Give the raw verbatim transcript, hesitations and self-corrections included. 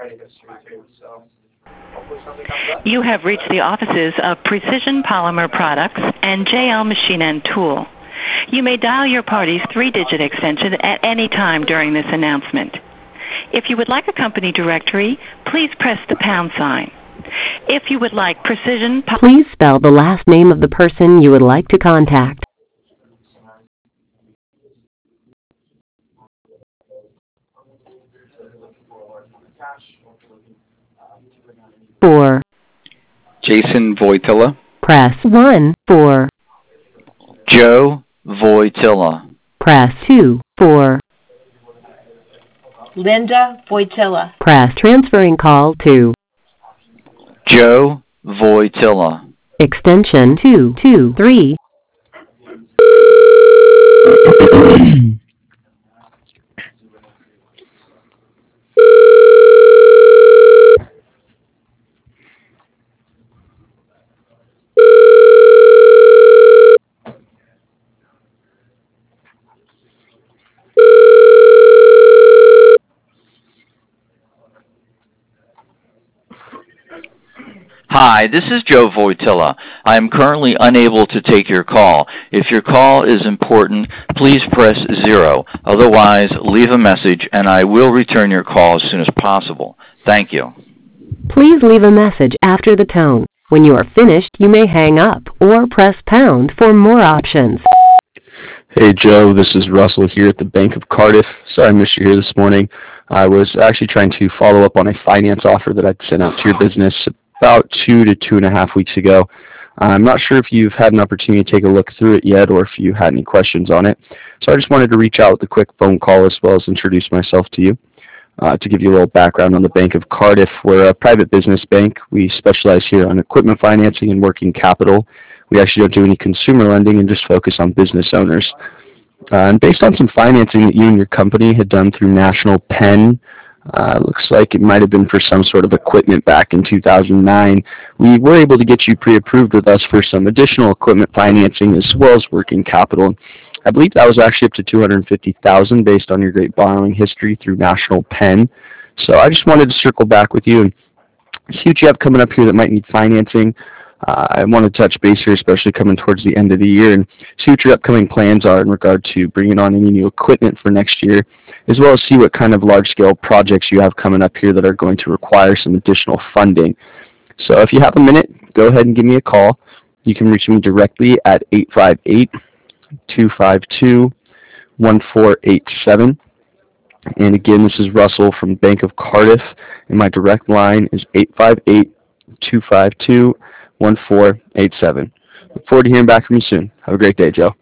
You have reached the offices of Precision Polymer Products and J L Machine and Tool. You may dial your party's three-digit extension at any time during this announcement. If you would like a company directory, please press the pound sign. If you would like Precision... Please spell the last name of the person you would like to contact. For Jason Voitila. Press one. For Joe Voitila. Press two. For Linda Voitila. Press transferring call to Joe Voitila. Extension two two three. Hi, this is Joe Voitila. I am currently unable to take your call. If your call is important, please press zero. Otherwise, leave a message and I will return your call as soon as possible. Thank you. Please leave a message after the tone. When you are finished, you may hang up or press pound for more options. Hey Joe, this is Russell here at the Bank of Cardiff. Sorry I missed you here this morning. I was actually trying to follow up on a finance offer that I'd sent out to your business about two to two and a half weeks ago. I'm not sure if you've had an opportunity to take a look through it yet or if you had any questions on it. So I just wanted to reach out with a quick phone call as well as introduce myself to you. Uh, to give you a little background on the Bank of Cardiff, we're a private business bank. We specialize here on equipment financing and working capital. We actually don't do any consumer lending and just focus on business owners. Uh, and based on some financing that you and your company had done through National Pen, uh, looks like it might have been for some sort of equipment back in two thousand nine, we were able to get you pre-approved with us for some additional equipment financing as well as working capital. I believe that was actually up to two hundred fifty thousand dollars based on your great borrowing history through National Pen. So I just wanted to circle back with you and see what you have coming up here that might need financing. Uh, I want to touch base here, especially coming towards the end of the year, and see what your upcoming plans are in regard to bringing on any new equipment for next year, as well as see what kind of large-scale projects you have coming up here that are going to require some additional funding. So if you have a minute, go ahead and give me a call. You can reach me directly at eight five eight, two five two, one four eight seven. And again, this is Russell from Bank of Cardiff, and my direct line is eight five eight, two five two, one four eight seven. Look forward to hearing back from you soon. Have a great day, Joe.